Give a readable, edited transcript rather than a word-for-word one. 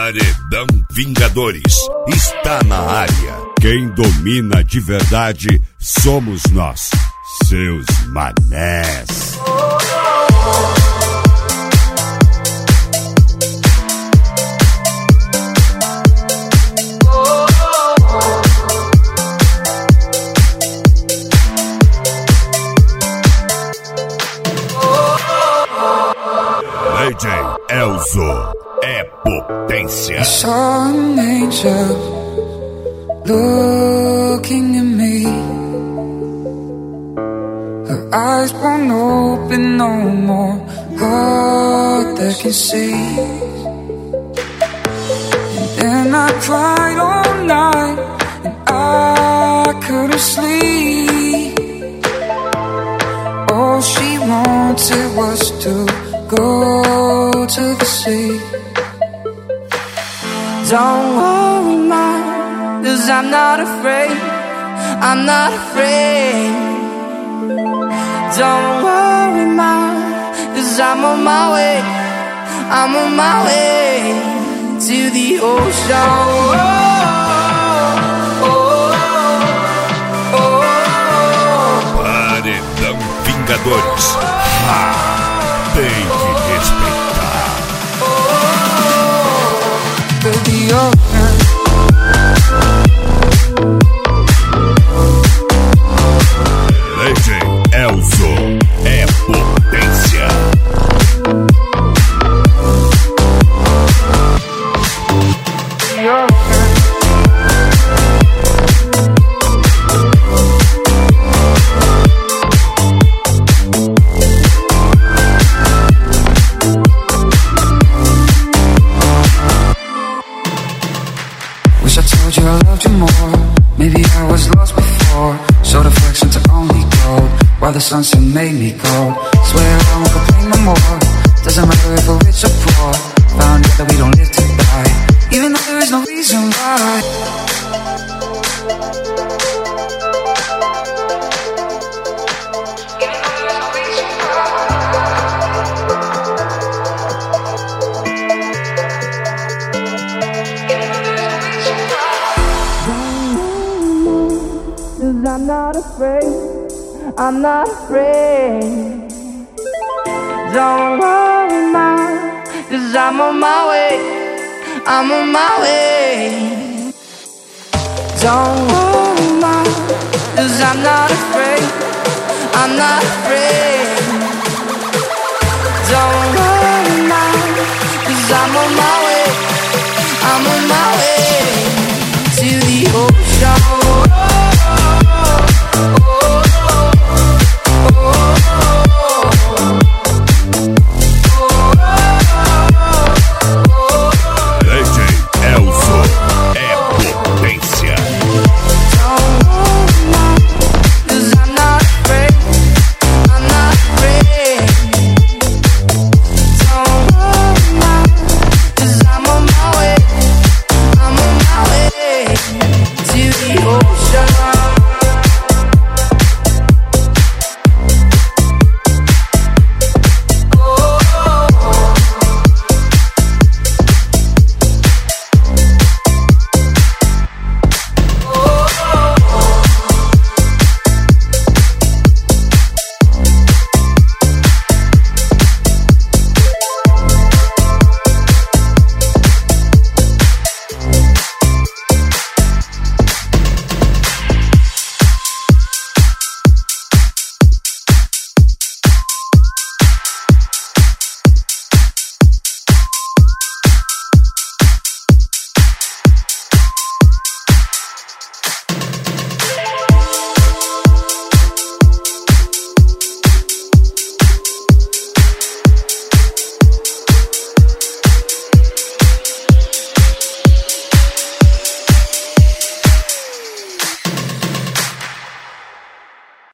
Paredão Vingadores está na área. Quem domina de verdade somos nós, seus manés. DJ Elzo é potência. I saw an angel looking at me. Her eyes won't open no more, heart that can see. And then I cried all night and I couldn't sleep. All she wanted was to go to the sea. Don't worry, ma, 'cause I'm not afraid. I'm not afraid. Don't worry, ma, 'cause I'm on my way. I'm on my way to the ocean. Paredão Vingadores. Tem que respeitar. The ocean. DJ Elzo é potência. The ocean. Wish I told you I loved you more. Maybe I was lost before. Showed affection to only gold, while the sunset made me cold. Swear I won't complain no more. Doesn't matter if we're rich or poor. Found out that we don't live to die, even though there is no reason why. I'm not afraid, I'm not afraid. Don't worry, ma, 'cause I'm on my way, I'm on my way. Don't worry, ma, 'cause I'm not afraid, I'm not afraid. Don't